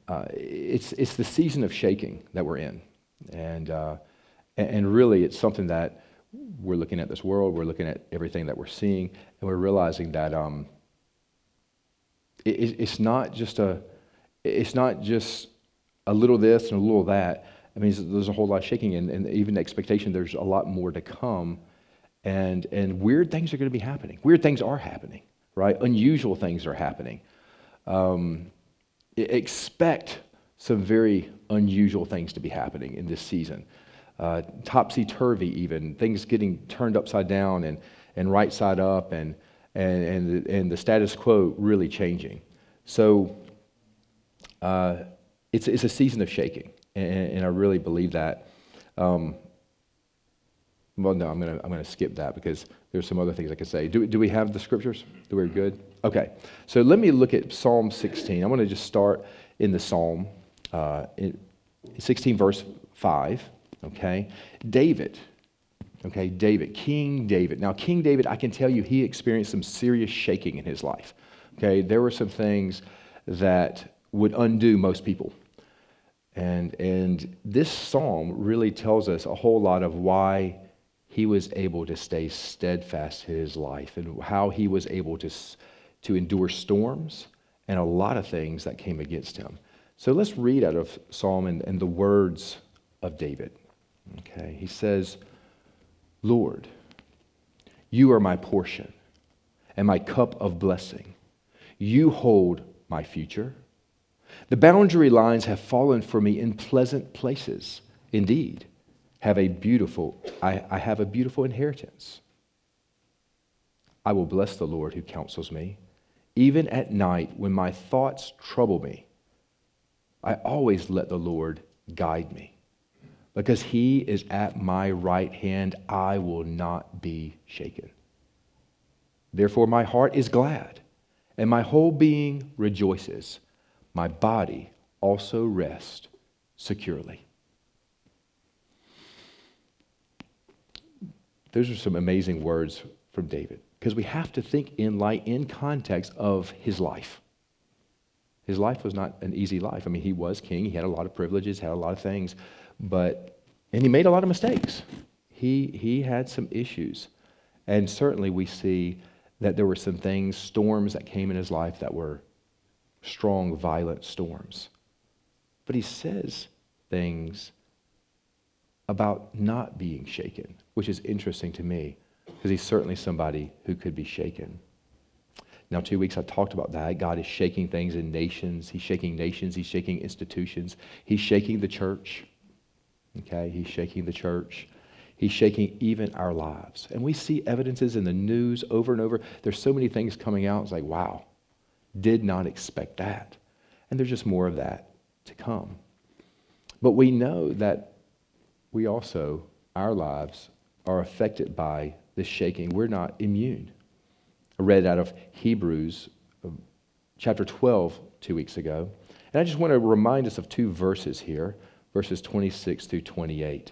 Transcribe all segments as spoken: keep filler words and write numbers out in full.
uh, it's it's the season of shaking that we're in, and uh, and and really it's something that we're looking at this world, we're looking at everything that we're seeing, and we're realizing that um, it, it's not just a it's not just a little this and a little that. I mean, there's a whole lot of shaking, and, and even the expectation there's a lot more to come, and and weird things are going to be happening. Weird things are happening, right? Unusual things are happening. Um, expect some very unusual things to be happening in this season. Uh, topsy-turvy even, things getting turned upside down and, and right side up, and, and, and, the, and the status quo really changing. So uh, it's, it's a season of shaking, and, and I really believe that. Um, well, no, I'm going to I'm gonna skip that because there's some other things I could say. Do, do we have the scriptures? Do we good? Okay, so let me look at Psalm sixteen. I want to just start in the Psalm, uh, in sixteen verse five. Okay, David, okay, David, King David. Now, King David, I can tell you he experienced some serious shaking in his life. Okay, there were some things that would undo most people. And, and this psalm really tells us a whole lot of why he was able to stay steadfast in his life and how he was able to, to endure storms and a lot of things that came against him. So let's read out of Psalm and, and the words of David. Okay, he says, Lord, you are my portion and my cup of blessing. You hold my future. The boundary lines have fallen for me in pleasant places. Indeed, have a beautiful, I, I have a beautiful inheritance. I will bless the Lord who counsels me. Even at night when my thoughts trouble me, I always let the Lord guide me. Because he is at my right hand, I will not be shaken. Therefore my heart is glad, and my whole being rejoices. My body also rests securely. Those are some amazing words from David, because we have to think in light, in context of his life. His life was not an easy life. I mean, he was king, he had a lot of privileges, had a lot of things, but, and he made a lot of mistakes. He, he had some issues. And certainly we see that there were some things, storms that came in his life that were strong, violent storms. But he says things about not being shaken, which is interesting to me, because he's certainly somebody who could be shaken. Now, two weeks I talked about that. God is shaking things in nations. He's shaking nations. He's shaking institutions. He's shaking the church. Okay, he's shaking the church. He's shaking even our lives. And we see evidences in the news over and over. There's so many things coming out. It's like, wow, did not expect that. And there's just more of that to come. But we know that we also, our lives, are affected by this shaking. We're not immune. I read out of Hebrews chapter twelve two weeks ago. And I just want to remind us of two verses here, verses twenty-six through twenty-eight.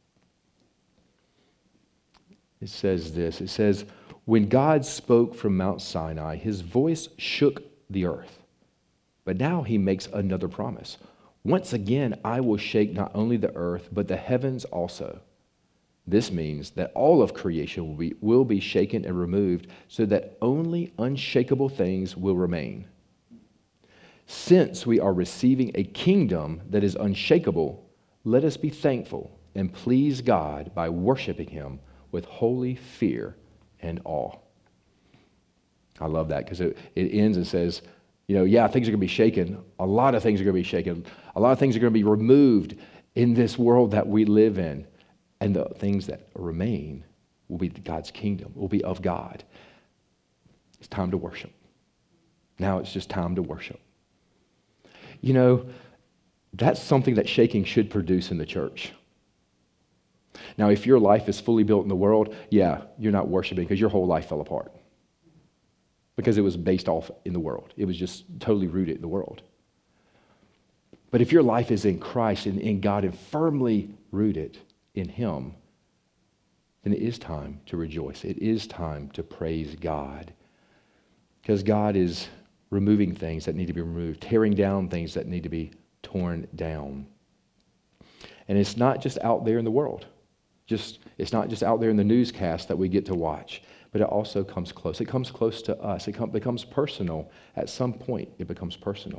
It says this, it says, when God spoke from Mount Sinai, his voice shook the earth. But now he makes another promise. Once again, I will shake not only the earth, but the heavens also. This means that all of creation will be, will be shaken and removed so that only unshakable things will remain. Since we are receiving a kingdom that is unshakable, let us be thankful and please God by worshiping him with holy fear and awe. I love that because it, it ends and says, you know, yeah, things are going to be shaken. A lot of things are going to be shaken. A lot of things are going to be removed in this world that we live in. And the things that remain will be God's kingdom, will be of God. It's time to worship. Now it's just time to worship. You know, that's something that shaking should produce in the church. Now, if your life is fully built in the world, yeah, you're not worshiping because your whole life fell apart. Because it was based off in the world. It was just totally rooted in the world. But if your life is in Christ and in God and firmly rooted in him, then it is time to rejoice. It is time to praise God. Because God is removing things that need to be removed, tearing down things that need to be torn down. And it's not just out there in the world. Just it's not just out there in the newscast that we get to watch, but it also comes close. It comes close to us. It com- becomes personal. At some point, it becomes personal.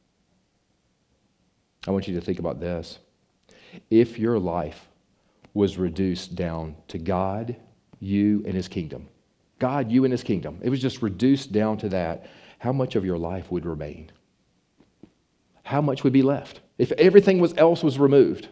I want you to think about this. If your life was reduced down to God, you, and His kingdom, God, you, and His kingdom, it was just reduced down to that, how much of your life would remain? How much would be left? If everything was else was removed,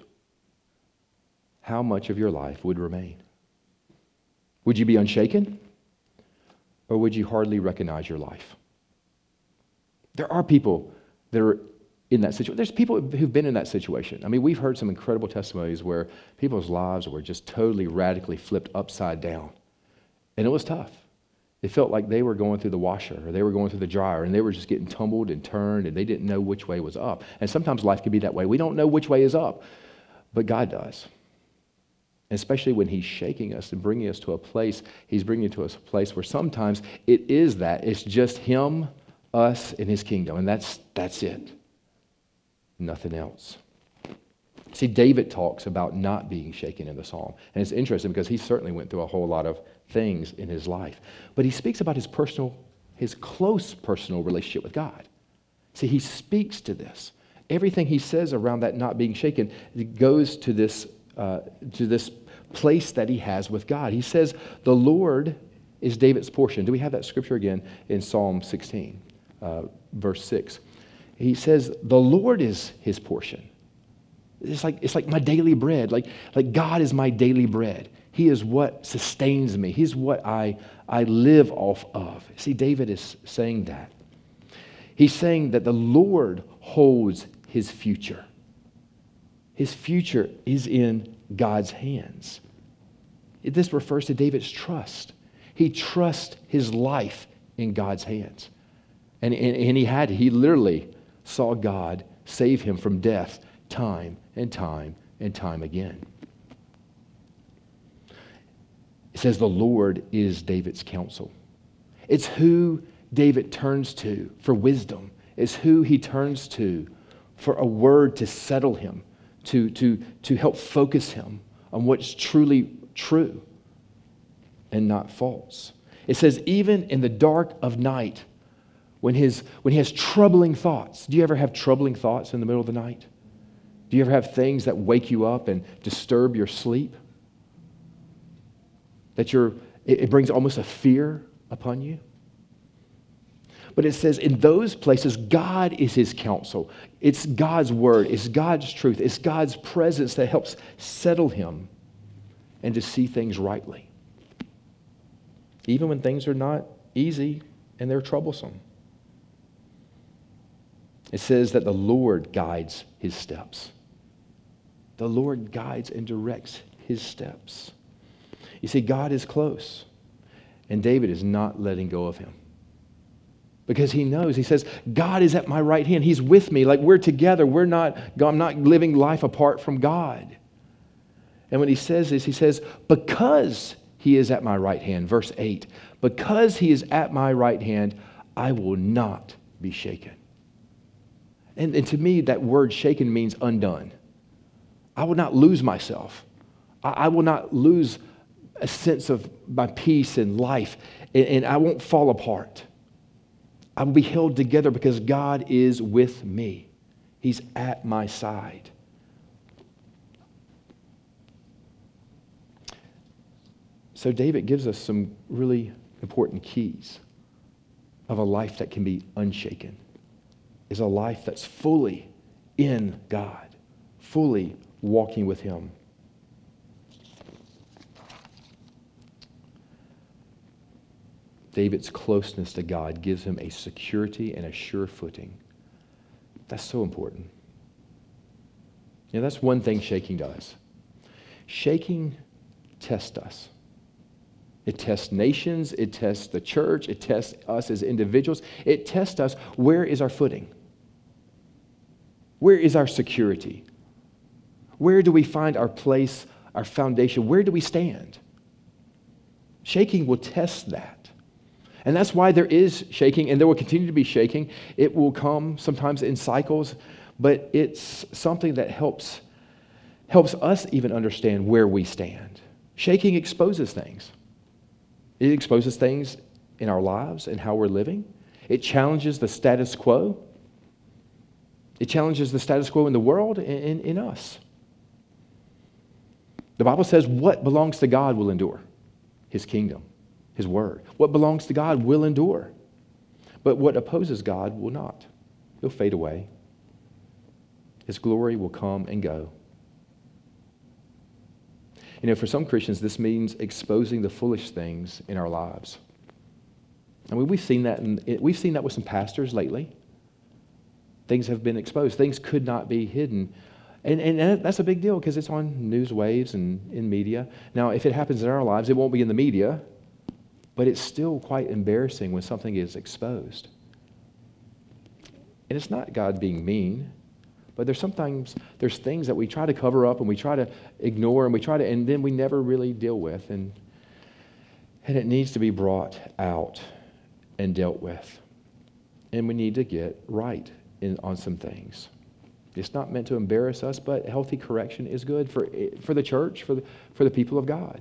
how much of your life would remain? Would you be unshaken? Or would you hardly recognize your life? There are people that are in that situation. There's people who've been in that situation. I mean, we've heard some incredible testimonies where people's lives were just totally radically flipped upside down. And it was tough. It felt like they were going through the washer or they were going through the dryer and they were just getting tumbled and turned and they didn't know which way was up. And sometimes life can be that way. We don't know which way is up, but God does. And especially when He's shaking us and bringing us to a place, He's bringing to us a place where sometimes it is that. It's just Him, us, and His kingdom. And that's that's it. Nothing else. See, David talks about not being shaken in the psalm. And it's interesting because he certainly went through a whole lot of things in his life. But he speaks about his personal, his close personal relationship with God. See, he speaks to this. Everything he says around that not being shaken goes to this Uh, to this place that he has with God. He says, the Lord is David's portion. Do we have that scripture again in Psalm sixteen, uh, verse six? He says, the Lord is his portion. It's like, it's like my daily bread. Like, like God is my daily bread. He is what sustains me. He's what I, I live off of. See, David is saying that. He's saying that the Lord holds his future. His future is in God's hands. This refers to David's trust. He trusts his life in God's hands. And, and, and he had, he literally saw God save him from death time and time and time again. It says the Lord is David's counsel. It's who David turns to for wisdom. It's who he turns to for a word to settle him. To, to, to help focus him on what's truly true and not false. It says, even in the dark of night, when, his, when he has troubling thoughts. Do you ever have troubling thoughts in the middle of the night? Do you ever have things that wake you up and disturb your sleep? That you're, it, it brings almost a fear upon you? But it says in those places, God is his counsel. It's God's word. It's God's truth. It's God's presence that helps settle him and to see things rightly. Even when things are not easy and they're troublesome. It says that the Lord guides his steps. The Lord guides and directs his steps. You see, God is close, and David is not letting go of him. Because he knows, he says, God is at my right hand. He's with me. Like we're together. We're not, I'm not living life apart from God. And when he says this, he says, because he is at my right hand, verse eight, because he is at my right hand, I will not be shaken. And, and to me, that word shaken means undone. I will not lose myself. I, I will not lose a sense of my peace and life, and, and I won't fall apart. I will be held together because God is with me. He's at my side. So David gives us some really important keys of a life that can be unshaken. Is a life that's fully in God, fully walking with him. David's closeness to God gives him a security and a sure footing. That's so important. You know, that's one thing shaking does. Shaking tests us. It tests nations. It tests the church. It tests us as individuals. It tests us. Where is our footing? Where is our security? Where do we find our place, our foundation? Where do we stand? Shaking will test that. And that's why there is shaking, and there will continue to be shaking. It will come sometimes in cycles, but it's something that helps, helps us even understand where we stand. Shaking exposes things. It exposes things in our lives and how we're living. It challenges the status quo. It challenges the status quo in the world and in, in us. The Bible says what belongs to God will endure. His kingdom, His word. What belongs to God will endure. But what opposes God will not. He'll fade away. His glory will come and go. You know, for some Christians, this means exposing the foolish things in our lives. I mean, we've seen that in, we've seen that with some pastors lately. Things have been exposed. Things could not be hidden. And, and that's a big deal because it's on news waves and in media. Now, if it happens in our lives, it won't be in the media, but it's still quite embarrassing when something is exposed. And it's not God being mean, but there's sometimes, there's things that we try to cover up and we try to ignore and we try to, and then we never really deal with. And, and it needs to be brought out and dealt with. And we need to get right in, on some things. It's not meant to embarrass us, but healthy correction is good for, for the church, for the, for the people of God.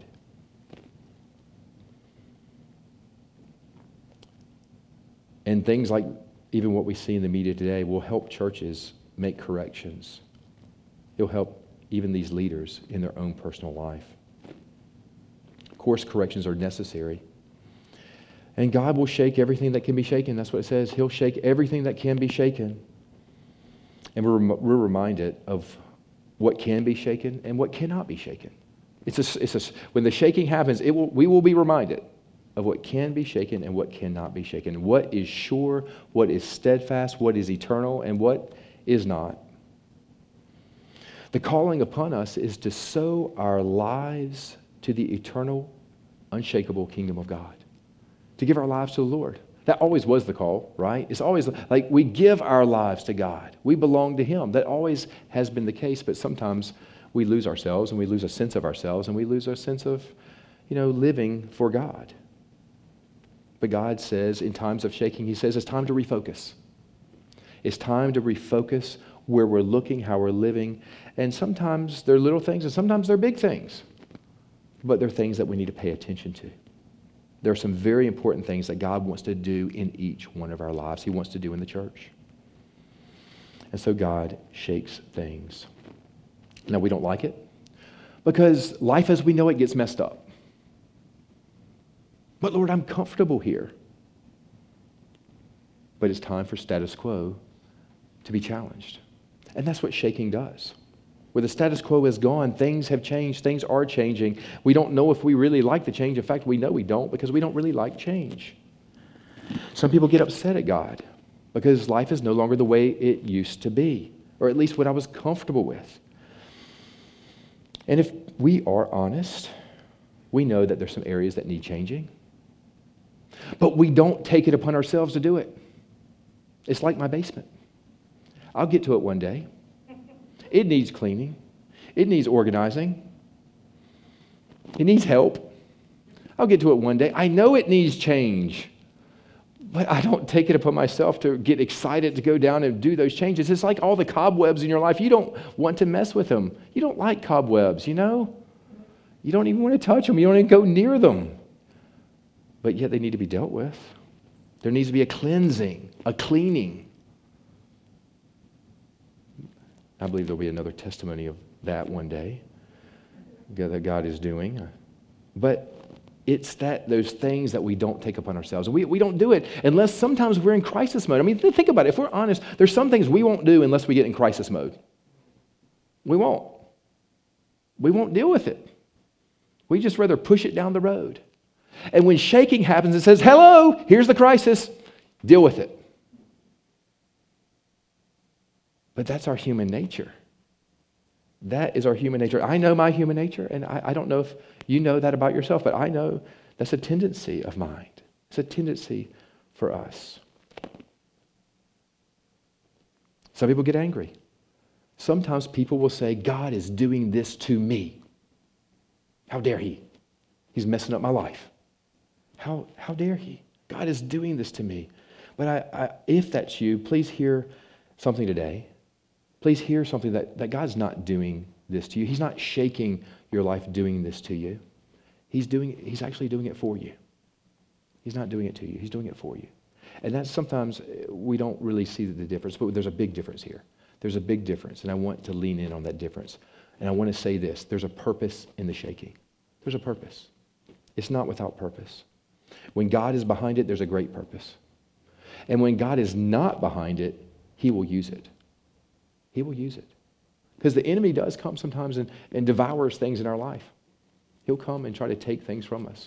And things like even what we see in the media today will help churches make corrections. It'll help even these leaders in their own personal life. Of course, corrections are necessary. And God will shake everything that can be shaken. That's what it says. He'll shake everything that can be shaken. And we're, we're reminded of what can be shaken and what cannot be shaken. It's a, it's a, when the shaking happens, it will, we will be reminded of what can be shaken and what cannot be shaken. What is sure, what is steadfast, what is eternal, and what is not. The calling upon us is to sow our lives to the eternal, unshakable kingdom of God. To give our lives to the Lord. That always was the call, right? It's always like we give our lives to God. We belong to Him. That always has been the case, but sometimes we lose ourselves and we lose a sense of ourselves and we lose a sense of, you know, living for God. But God says in times of shaking, He says it's time to refocus. It's time to refocus where we're looking, how we're living. And sometimes they're little things and sometimes they're big things. But they're things that we need to pay attention to. There are some very important things that God wants to do in each one of our lives. He wants to do in the church. And so God shakes things. Now, we don't like it because life as we know it gets messed up. But Lord, I'm comfortable here. But it's time for status quo to be challenged. And that's what shaking does. Where the status quo is gone, things have changed, things are changing. We don't know if we really like the change. In fact, we know we don't because we don't really like change. Some people get upset at God because life is no longer the way it used to be, or at least what I was comfortable with. And if we are honest, we know that there's some areas that need changing. But we don't take it upon ourselves to do it. It's like my basement. I'll get to it one day. It needs cleaning. It needs organizing. It needs help. I'll get to it one day. I know it needs change, but I don't take it upon myself to get excited to go down and do those changes. It's like all the cobwebs in your life. You don't want to mess with them. You don't like cobwebs, you know? You don't even want to touch them. You don't even go near them. But yet they need to be dealt with. There needs to be a cleansing, a cleaning. I believe there'll be another testimony of that one day that God is doing. But it's that those things that we don't take upon ourselves. We, we don't do it unless sometimes we're in crisis mode. I mean, think about it. If we're honest, there's some things we won't do unless we get in crisis mode. We won't. We won't deal with it. We just rather push it down the road. And when shaking happens, it says, hello, here's the crisis. Deal with it. But that's our human nature. That is our human nature. I know my human nature, and I, I don't know if you know that about yourself, but I know that's a tendency of mine. It's a tendency for us. Some people get angry. Sometimes people will say, God is doing this to me. How dare he? He's messing up my life. How, how dare he? God is doing this to me. But I, I, if that's you, please hear something today. please hear something that, that God's not doing this to you. He's not shaking your life doing this to you. He's doing, he's actually doing it for you. He's not doing it to you. He's doing it for you. And that's sometimes we don't really see the difference, but there's a big difference here. There's a big difference, and I want to lean in on that difference. And I want to say this. There's a purpose in the shaking. There's a purpose. It's not without purpose. When God is behind it, there's a great purpose. And when God is not behind it, he will use it. He will use it. Because the enemy does come sometimes and, and devours things in our life. He'll come and try to take things from us.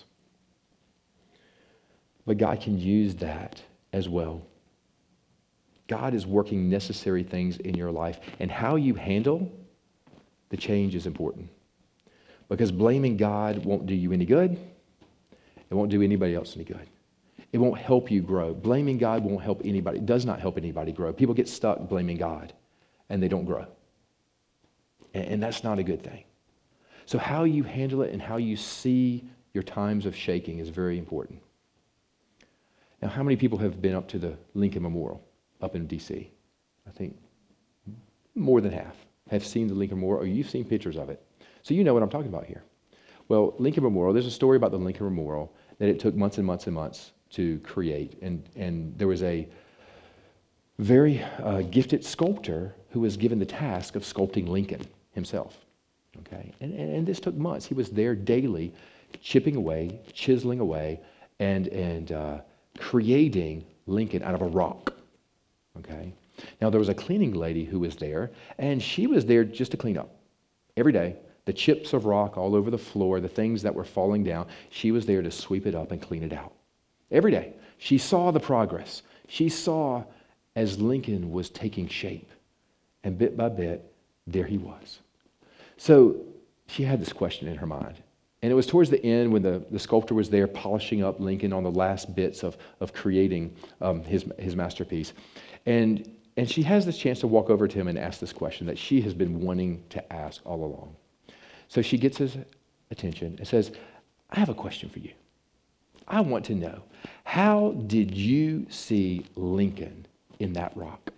But God can use that as well. God is working necessary things in your life. And how you handle the change is important. Because blaming God won't do you any good. It won't do anybody else any good. It won't help you grow. Blaming God won't help anybody. It does not help anybody grow. People get stuck blaming God, and they don't grow. And, and that's not a good thing. So how you handle it and how you see your times of shaking is very important. Now, how many people have been up to the Lincoln Memorial up in D C? I think more than half have seen the Lincoln Memorial, or you've seen pictures of it. So you know what I'm talking about here. Well, Lincoln Memorial, there's a story about the Lincoln Memorial that it took months and months and months to create. And, and there was a very uh, gifted sculptor who was given the task of sculpting Lincoln himself. Okay, and, and, and this took months. He was there daily, chipping away, chiseling away, and, and uh, creating Lincoln out of a rock. Okay, now there was a cleaning lady who was there, and she was there just to clean up every day. The chips of rock all over the floor, the things that were falling down, she was there to sweep it up and clean it out. Every day. She saw the progress. She saw as Lincoln was taking shape. And bit by bit, there he was. So she had this question in her mind. And it was towards the end when the, the sculptor was there polishing up Lincoln on the last bits of, of creating um, his, his masterpiece. And, and she has this chance to walk over to him and ask this question that she has been wanting to ask all along. So she gets his attention and says, I have a question for you. I want to know, how did you see Lincoln in that rock?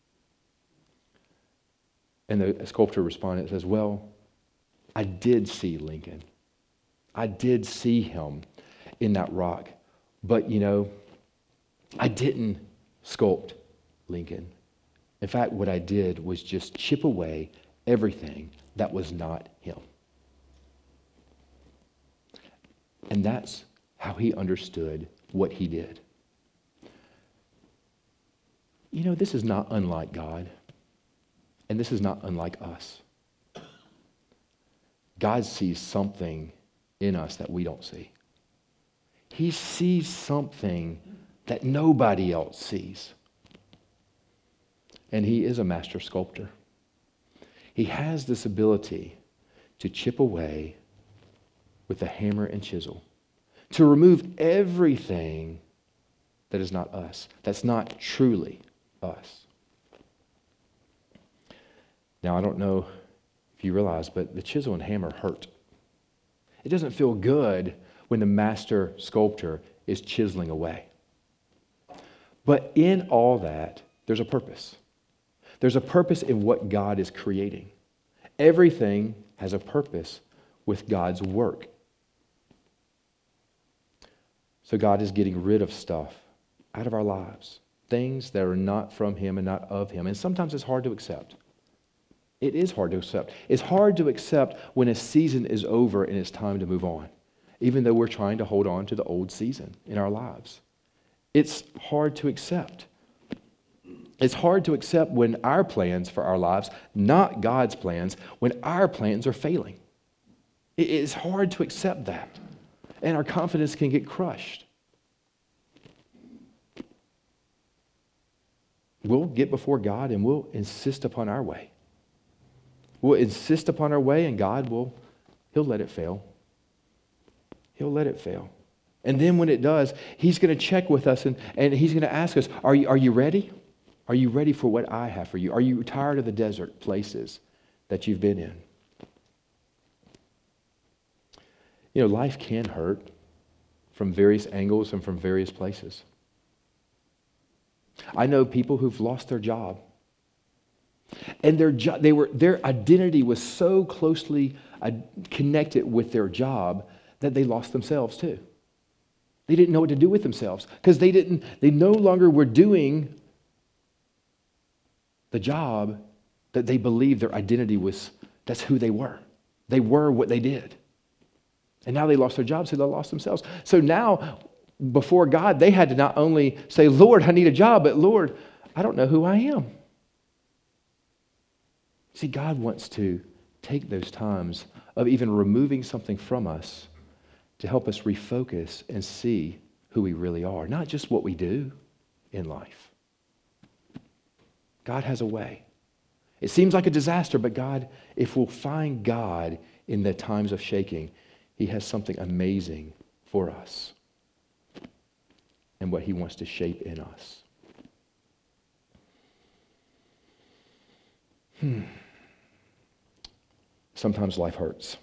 And the sculptor responded and says, well, I did see Lincoln. I did see him in that rock. But, you know, I didn't sculpt Lincoln. In fact, what I did was just chip away everything that was not him. And that's how he understood what he did. You know, this is not unlike God, and this is not unlike us. God sees something in us that we don't see. He sees something that nobody else sees. And he is a master sculptor. He has this ability to chip away with a hammer and chisel, to remove everything that is not us, that's not truly us. Now, I don't know if you realize, but the chisel and hammer hurt. It doesn't feel good when the master sculptor is chiseling away. But in all that, there's a purpose. There's a purpose in what God is creating. Everything has a purpose with God's work. So God is getting rid of stuff out of our lives, things that are not from him and not of him. And sometimes it's hard to accept. It is hard to accept. It's hard to accept when a season is over and it's time to move on, even though we're trying to hold on to the old season in our lives. It's hard to accept. It's hard to accept when our plans for our lives, not God's plans, when our plans are failing. It's hard to accept that. And our confidence can get crushed. We'll get before God and we'll insist upon our way. We'll insist upon our way, and God will, he'll let it fail. He'll let it fail. And then when it does, he's going to check with us and, and he's going to ask us, are you, are you ready? Are you ready for what I have for you? Are you tired of the desert places that you've been in? You know, life can hurt from various angles and from various places. I know people who've lost their job. And their jo- they were, their identity was so closely uh, connected with their job that they lost themselves too. They didn't know what to do with themselves because they didn't, they no longer were doing the job that they believed their identity was, that's who they were. They were what they did. And now they lost their jobs, so they lost themselves. So now, before God, they had to not only say, Lord, I need a job, but Lord, I don't know who I am. See, God wants to take those times of even removing something from us to help us refocus and see who we really are, not just what we do in life. God has a way. It seems like a disaster, but God, if we'll find God in the times of shaking, He has something amazing for us and what He wants to shape in us. Hmm. Sometimes life hurts.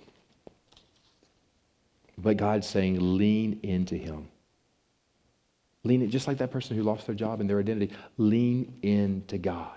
But God's saying, lean into Him. Lean in, just like that person who lost their job and their identity. Lean into God.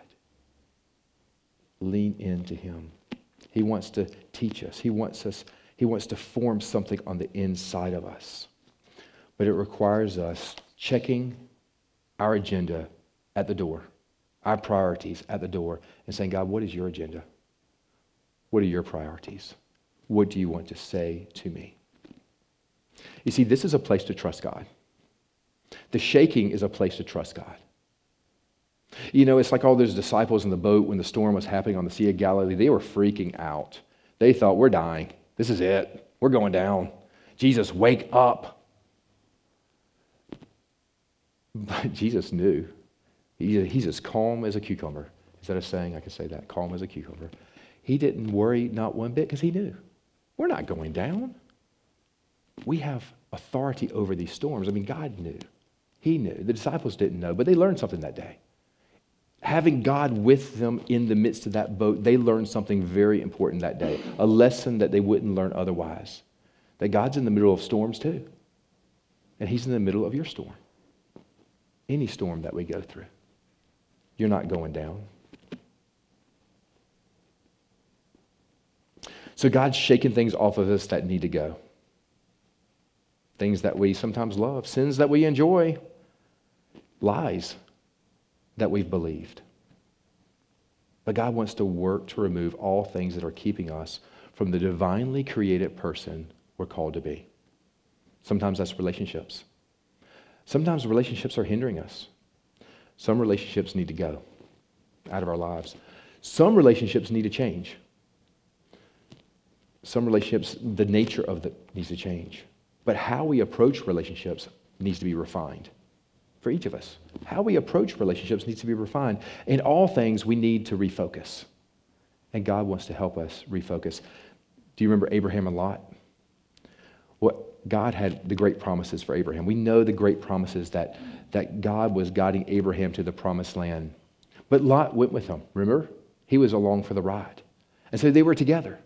Lean into Him. He wants to teach us. He wants us, He wants to form something on the inside of us. But it requires us checking our agenda at the door, our priorities at the door, and saying, God, what is your agenda? What are your priorities? What do you want to say to me? You see, this is a place to trust God. The shaking is a place to trust God. You know, it's like all those disciples in the boat when the storm was happening on the Sea of Galilee. They were freaking out. They thought, we're dying. This is it. We're going down. Jesus, wake up. But Jesus knew. He's as calm as a cucumber. Is that a saying? I can say that. Calm as a cucumber. He didn't worry not one bit because he knew. We're not going down. We have authority over these storms. I mean, God knew. He knew. The disciples didn't know, but they learned something that day. Having God with them in the midst of that boat, they learned something very important that day, a lesson that they wouldn't learn otherwise, that God's in the middle of storms too, and He's in the middle of your storm. Any storm that we go through, you're not going down. So God's shaking things off of us that need to go. Things that we sometimes love, sins that we enjoy, lies that we've believed. But God wants to work to remove all things that are keeping us from the divinely created person we're called to be. Sometimes that's relationships. Sometimes relationships are hindering us. Some relationships need to go out of our lives. Some relationships need to change. Some relationships, the nature of it needs to change. But how we approach relationships needs to be refined for each of us. How we approach relationships needs to be refined. In all things, we need to refocus. And God wants to help us refocus. Do you remember Abraham and Lot? What God had the great promises for Abraham. We know the great promises that, that God was guiding Abraham to the promised land. But Lot went with him, remember? He was along for the ride. And so they were together.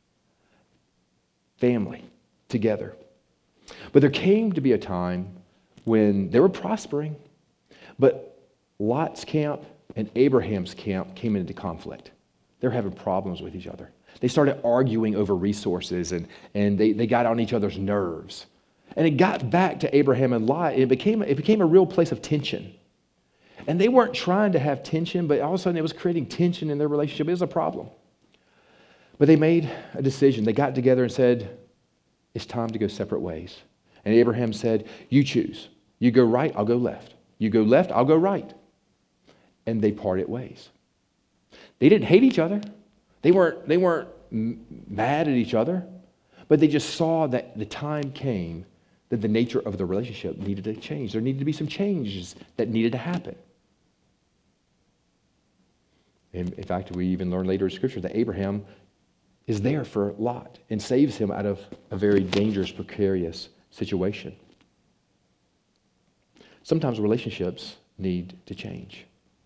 Family, together. But there came to be a time when they were prospering, but Lot's camp and Abraham's camp came into conflict. They're having problems with each other. They started arguing over resources, and, and they, they got on each other's nerves. And it got back to Abraham and Lot, and it became, it became a real place of tension. And they weren't trying to have tension, but all of a sudden it was creating tension in their relationship. It was a problem. But they made a decision. They got together and said, it's time to go separate ways. And Abraham said, you choose. You go right, I'll go left. You go left, I'll go right. And they parted ways. They didn't hate each other. They weren't, they weren't m- mad at each other. But they just saw that the time came that the nature of the relationship needed to change. There needed to be some changes that needed to happen. In, in fact, we even learn later in Scripture that Abraham is there for Lot and saves him out of a very dangerous, precarious situation. Sometimes relationships need to change.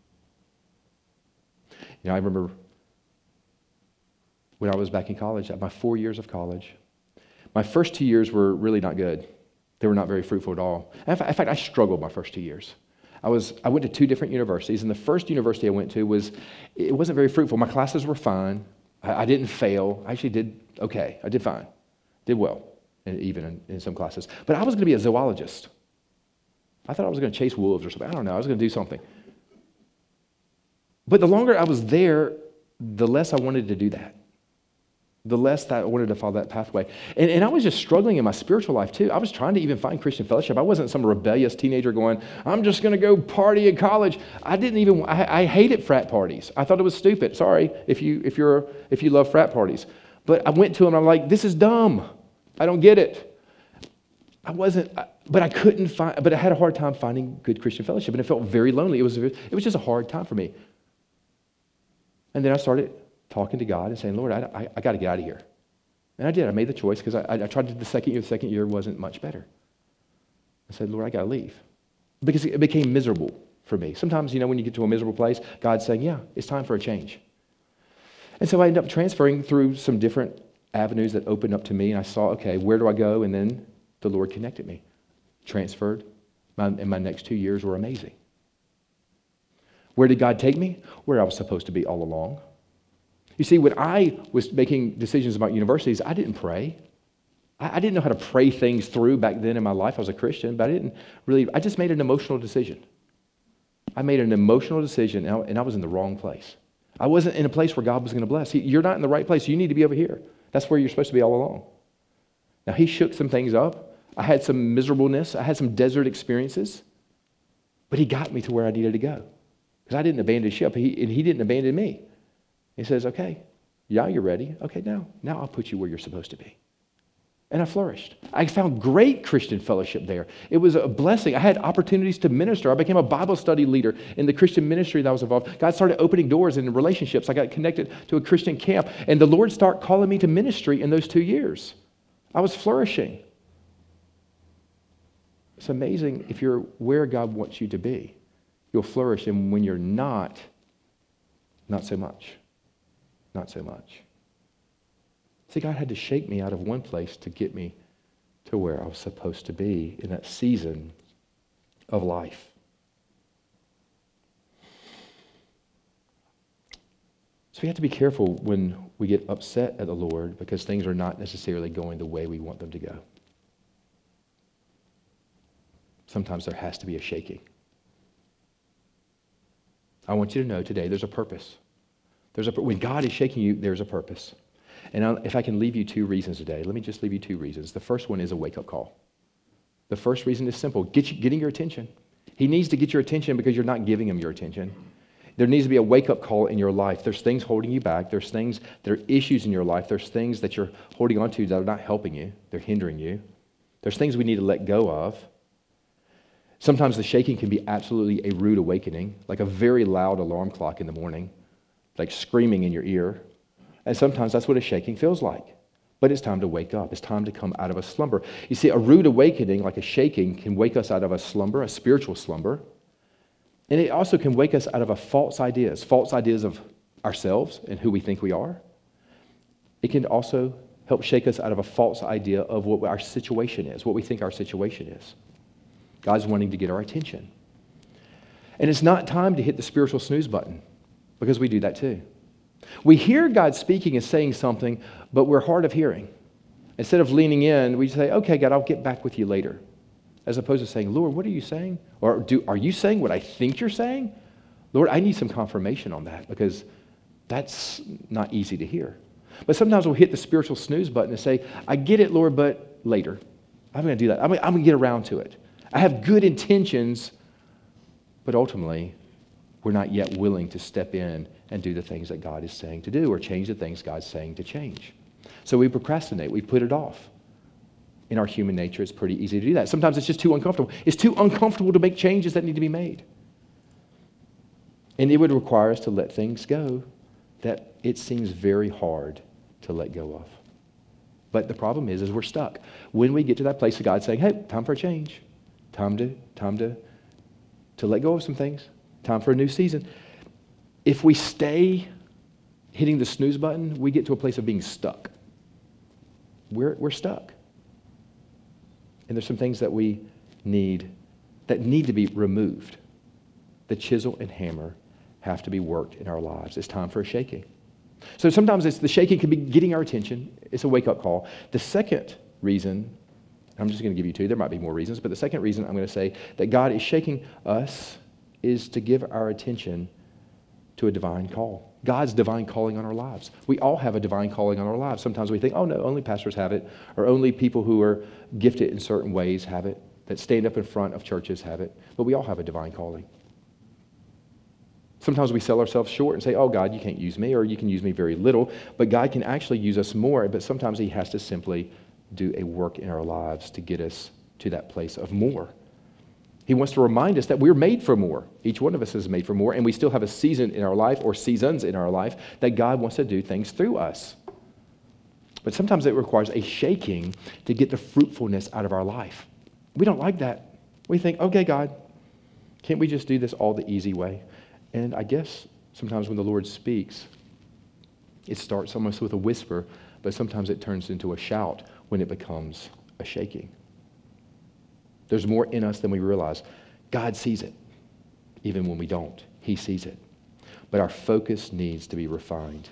You know, I remember when I was back in college, my four years of college, my first two years were really not good. They were not very fruitful at all. In fact, I struggled my first two years. I was I went to two different universities, and the first university I went to was, it wasn't very fruitful. My classes were fine. I, I didn't fail. I actually did okay. I did fine. Did well, and even in, in some classes. But I was going to be a zoologist. I thought I was going to chase wolves or something. I don't know. I was going to do something. But the longer I was there, the less I wanted to do that. The less that I wanted to follow that pathway. And, and I was just struggling in my spiritual life too. I was trying to even find Christian fellowship. I wasn't some rebellious teenager going, I'm just going to go party in college. I didn't even, I, I hated frat parties. I thought it was stupid. Sorry if you, if you're, if you love frat parties. But I went to them and I'm like, this is dumb. I don't get it. I wasn't, but I couldn't find, but I had a hard time finding good Christian fellowship, and it felt very lonely. It was, it was just a hard time for me. And then I started talking to God and saying, Lord, I, I, I got to get out of here. And I did. I made the choice because I, I tried to do the second year. The second year wasn't much better. I said, Lord, I got to leave. Because it became miserable for me. Sometimes, you know, when you get to a miserable place, God's saying, yeah, it's time for a change. And so I ended up transferring through some different avenues that opened up to me. And I saw, okay, where do I go? And then the Lord connected me. Transferred. My, and my next two years were amazing. Where did God take me? Where I was supposed to be all along. You see, when I was making decisions about universities, I didn't pray. I, I didn't know how to pray things through back then in my life. I was a Christian, but I didn't really, I just made an emotional decision. I made an emotional decision, and I, and I was in the wrong place. I wasn't in a place where God was going to bless. He, you're not in the right place. You need to be over here. That's where you're supposed to be all along. Now, he shook some things up. I had some miserableness. I had some desert experiences. But he got me to where I needed to go. Because I didn't abandon ship, he, and he didn't abandon me. He says, okay, yeah, you're ready. Okay, now, now I'll put you where you're supposed to be. And I flourished. I found great Christian fellowship there. It was a blessing. I had opportunities to minister. I became a Bible study leader in the Christian ministry that I was involved. God started opening doors in relationships. I got connected to a Christian camp. And the Lord started calling me to ministry in those two years. I was flourishing. It's amazing if you're where God wants you to be. You'll flourish. And when you're not, not so much. Not so much. See, God had to shake me out of one place to get me to where I was supposed to be in that season of life. So we have to be careful when we get upset at the Lord because things are not necessarily going the way we want them to go. Sometimes there has to be a shaking. I want you to know today there's a purpose. There's a, when God is shaking you, there's a purpose. And I'll, if I can leave you two reasons today, let me just leave you two reasons. The first one is a wake-up call. The first reason is simple, get you, getting your attention. He needs to get your attention because you're not giving him your attention. There needs to be a wake-up call in your life. There's things holding you back. There's things that are issues in your life. There's things that you're holding on to that are not helping you. They're hindering you. There's things we need to let go of. Sometimes the shaking can be absolutely a rude awakening, like a very loud alarm clock in the morning, like screaming in your ear. And sometimes that's what a shaking feels like. But it's time to wake up. It's time to come out of a slumber. You see, a rude awakening, like a shaking, can wake us out of a slumber, a spiritual slumber. And it also can wake us out of a false ideas, false ideas of ourselves and who we think we are. It can also help shake us out of a false idea of what our situation is, what we think our situation is. God's wanting to get our attention. And it's not time to hit the spiritual snooze button, because we do that too. We hear God speaking and saying something, but we're hard of hearing. Instead of leaning in, we say, okay, God, I'll get back with you later. As opposed to saying, Lord, what are you saying? Or do, are you saying what I think you're saying? Lord, I need some confirmation on that, because that's not easy to hear. But sometimes we'll hit the spiritual snooze button and say, I get it, Lord, but later. I'm going to do that. I'm going to get around to it. I have good intentions, but ultimately, we're not yet willing to step in and do the things that God is saying to do or change the things God's saying to change. So we procrastinate. We put it off. In our human nature, it's pretty easy to do that. Sometimes it's just too uncomfortable. It's too uncomfortable to make changes that need to be made. And it would require us to let things go that it seems very hard to let go of. But the problem is, is we're stuck. When we get to that place of God saying, hey, time for a change. Time to, time to, to let go of some things. Time for a new season. If we stay hitting the snooze button, we get to a place of being stuck. We're, we're stuck. And there's some things that we need, that need to be removed. the chisel and hammer have to be worked in our lives. It's time for a shaking. So sometimes it's the shaking can be getting our attention. It's a wake-up call. The second reason, I'm just going to give you two. There might be more reasons, but the second reason I'm going to say that God is shaking us is to give our attention to a divine call. God's divine calling on our lives. We all have a divine calling on our lives. Sometimes we think, oh no, only pastors have it, or only people who are gifted in certain ways have it, that stand up in front of churches have it. But we all have a divine calling. Sometimes we sell ourselves short and say, oh God, you can't use me, or you can use me very little. But God can actually use us more, but sometimes he has to simply do a work in our lives to get us to that place of more. He wants to remind us that we're made for more. Each one of us is made for more, and we still have a season in our life or seasons in our life that God wants to do things through us. But sometimes it requires a shaking to get the fruitfulness out of our life. We don't like that. We think, okay, God, can't we just do this all the easy way? And I guess sometimes when the Lord speaks, it starts almost with a whisper, but sometimes it turns into a shout when it becomes a shaking. There's more in us than we realize. God sees it, even when we don't. He sees it. But our focus needs to be refined.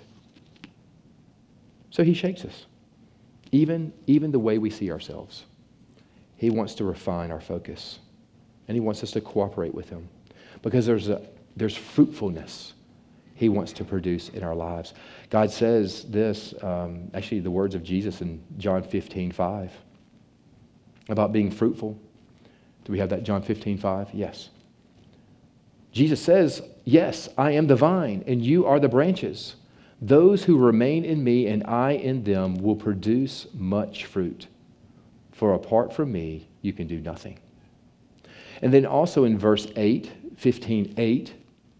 So he shakes us. Even, even the way we see ourselves. He wants to refine our focus. And he wants us to cooperate with him. Because there's a there's fruitfulness he wants to produce in our lives. God says this, um, actually the words of Jesus in John fifteen five, about being fruitful. Do we have that, John fifteen five? Yes. Jesus says, yes, I am the vine, and you are the branches. Those who remain in me and I in them will produce much fruit. For apart from me, you can do nothing. And then also in verse eight, fifteen eight,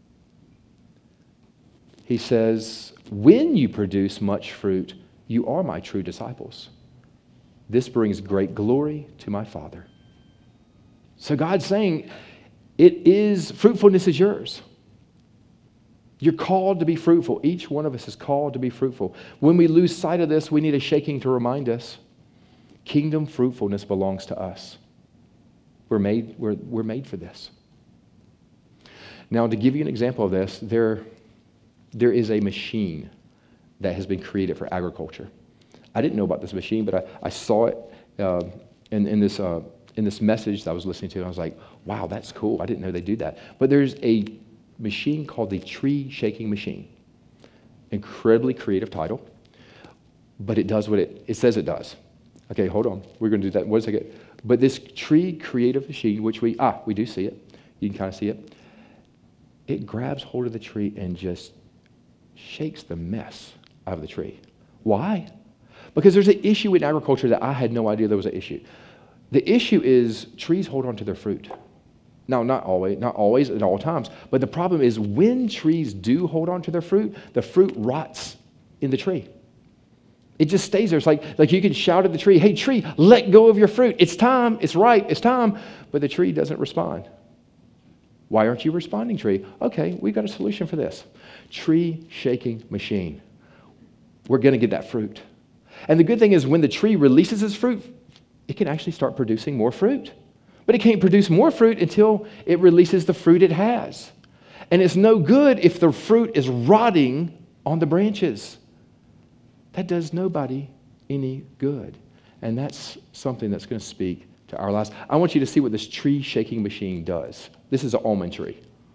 he says, when you produce much fruit, you are my true disciples. This brings great glory to my Father. So God's saying, it is, fruitfulness is yours. You're called to be fruitful. Each one of us is called to be fruitful. When we lose sight of this, we need a shaking to remind us, kingdom fruitfulness belongs to us. We're made, we're, we're made for this. Now, to give you an example of this, there, there is a machine that has been created for agriculture. I didn't know about this machine, but I, I saw it uh, in, in, this, uh, in this message that I was listening to, and I was like, wow, that's cool. I didn't know they do that. But there's a machine called the tree shaking machine. Incredibly creative title, but it does what it, it says it does. Okay, hold on. We're going to do that in one second. But this tree creative machine, which we, ah, we do see it. You can kind of see it. It grabs hold of the tree and just shakes the mess out of the tree. Why? Because there's an issue in agriculture that I had no idea there was an issue. The issue is trees hold on to their fruit. Now, not always, not always at all times, but the problem is when trees do hold on to their fruit, the fruit rots in the tree. It just stays there. It's like, like you can shout at the tree, hey tree, let go of your fruit. It's time, it's right, it's time. But the tree doesn't respond. Why aren't you responding, tree? Okay, we've got a solution for this. Tree shaking machine. We're going to get that fruit. And the good thing is when the tree releases its fruit, it can actually start producing more fruit. But it can't produce more fruit until it releases the fruit it has. And it's no good if the fruit is rotting on the branches. That does nobody any good. And that's something that's going to speak to our lives. I want you to see what this tree shaking machine does. This is an almond tree.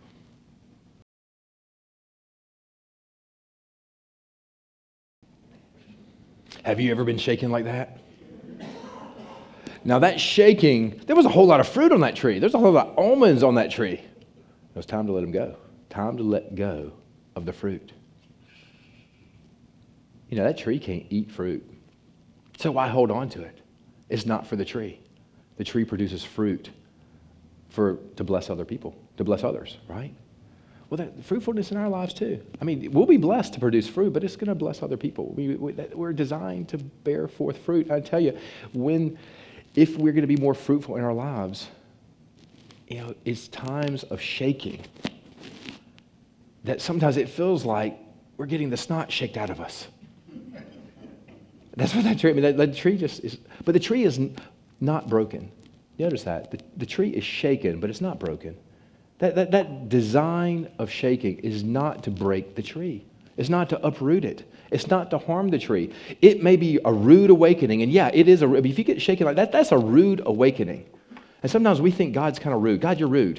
Have you ever been shaken like that? Now that shaking, there was a whole lot of fruit on that tree. There's a whole lot of almonds on that tree. It was time to let them go. Time to let go of the fruit. You know, that tree can't eat fruit. So why hold on to it? It's not for the tree. The tree produces fruit for to bless other people, to bless others, right? Well, that fruitfulness in our lives too. I mean, we'll be blessed to produce fruit, but it's going to bless other people. We, we, that, we're designed to bear forth fruit. I tell you, when, if we're going to be more fruitful in our lives, you know, it's times of shaking that sometimes it feels like we're getting the snot shaked out of us. That's what that tree, I mean, that, that tree just is, but the tree is not broken. You notice that. The, the tree is shaken, but it's not broken. That, that, that design of shaking is not to break the tree. It's not to uproot it. It's not to harm the tree. It may be a rude awakening. And yeah, it is a, if you get shaken like that, that's a rude awakening. And sometimes we think God's kind of rude. God, you're rude.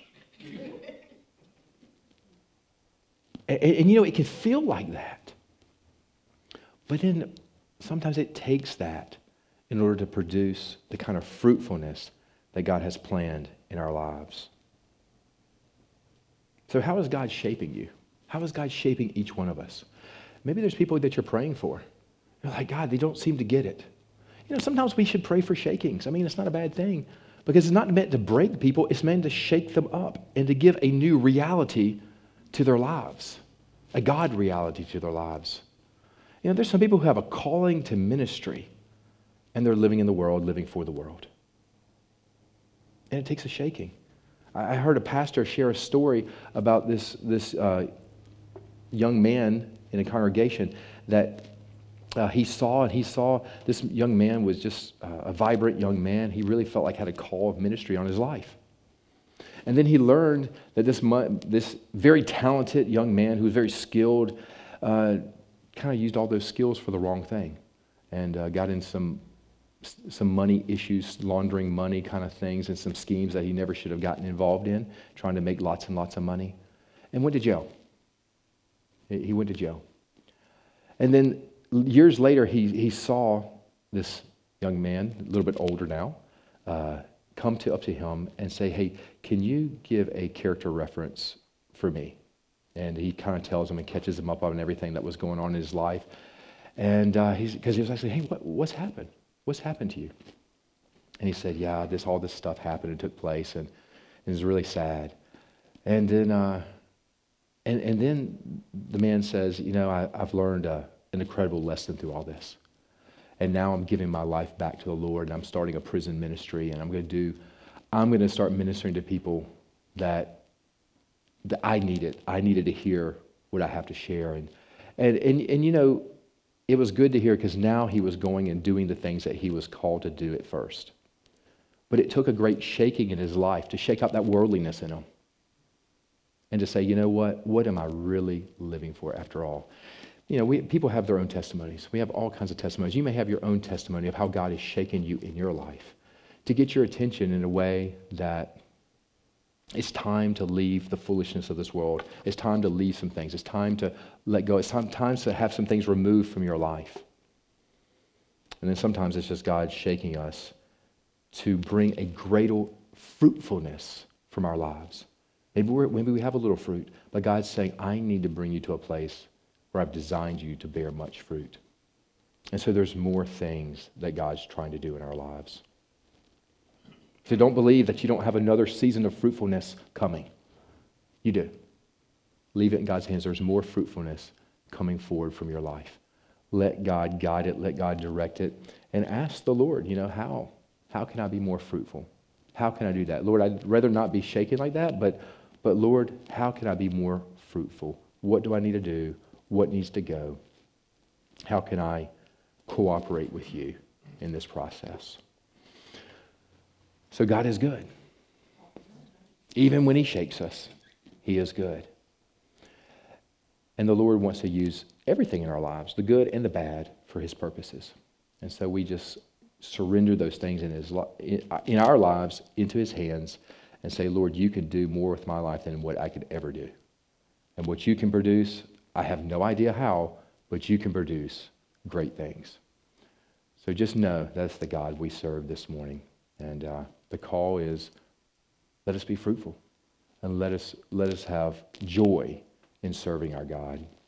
and, and you know, it can feel like that. But then sometimes it takes that in order to produce the kind of fruitfulness that God has planned in our lives. So how is God shaping you? How is God shaping each one of us? Maybe there's people that you're praying for. You're like, God, they don't seem to get it. You know, sometimes we should pray for shakings. I mean, it's not a bad thing because it's not meant to break people. It's meant to shake them up and to give a new reality to their lives, a God reality to their lives. You know, there's some people who have a calling to ministry and they're living in the world, living for the world. And it takes a shaking. I heard a pastor share a story about this, this uh, young man in a congregation that uh, he saw, and he saw this young man was just uh, a vibrant young man. He really felt like had a call of ministry on his life. And then he learned that this, this very talented young man who was very skilled uh, kind of used all those skills for the wrong thing and uh, got in some some money issues, laundering money kind of things, and some schemes that he never should have gotten involved in, trying to make lots and lots of money, and went to jail. He went to jail. And then years later, he, he saw this young man, a little bit older now, uh, come to up to him and say, hey, can you give a character reference for me? And he kind of tells him and catches him up on everything that was going on in his life. And uh, he's because he was actually, hey, what, what's happened? What's happened to you? And he said, yeah, this all this stuff happened and took place, and it was really sad. And then, uh, and and then the man says, you know, I, I've learned a, an incredible lesson through all this, and now I'm giving my life back to the Lord, and I'm starting a prison ministry, and I'm going to do, I'm going to start ministering to people that that I needed. I needed to hear what I have to share, and and and and you know. It was good to hear because now he was going and doing the things that he was called to do at first. But it took a great shaking in his life to shake out that worldliness in him and to say, you know what? What am I really living for after all? You know, we, people have their own testimonies. We have all kinds of testimonies. You may have your own testimony of how God has shaken you in your life to get your attention in a way that it's time to leave the foolishness of this world. It's time to leave some things. It's time to let go. It's time, time to have some things removed from your life. And then sometimes it's just God shaking us to bring a greater fruitfulness from our lives. Maybe, we're, maybe we have a little fruit, but God's saying, I need to bring you to a place where I've designed you to bear much fruit. And so there's more things that God's trying to do in our lives. So don't believe that you don't have another season of fruitfulness coming. You do. Leave it in God's hands. There's more fruitfulness coming forward from your life. Let God guide it. Let God direct it. And ask the Lord, you know, how? How can I be more fruitful? How can I do that? Lord, I'd rather not be shaken like that, but, but Lord, how can I be more fruitful? What do I need to do? What needs to go? How can I cooperate with you in this process? So God is good. Even when he shakes us, he is good. And the Lord wants to use everything in our lives, the good and the bad, for his purposes. And so we just surrender those things in his in our lives into his hands and say, Lord, you can do more with my life than what I could ever do. And what you can produce, I have no idea how, but you can produce great things. So just know that's the God we serve this morning. And uh, the call is, let us be fruitful and let us let us have joy in serving our God.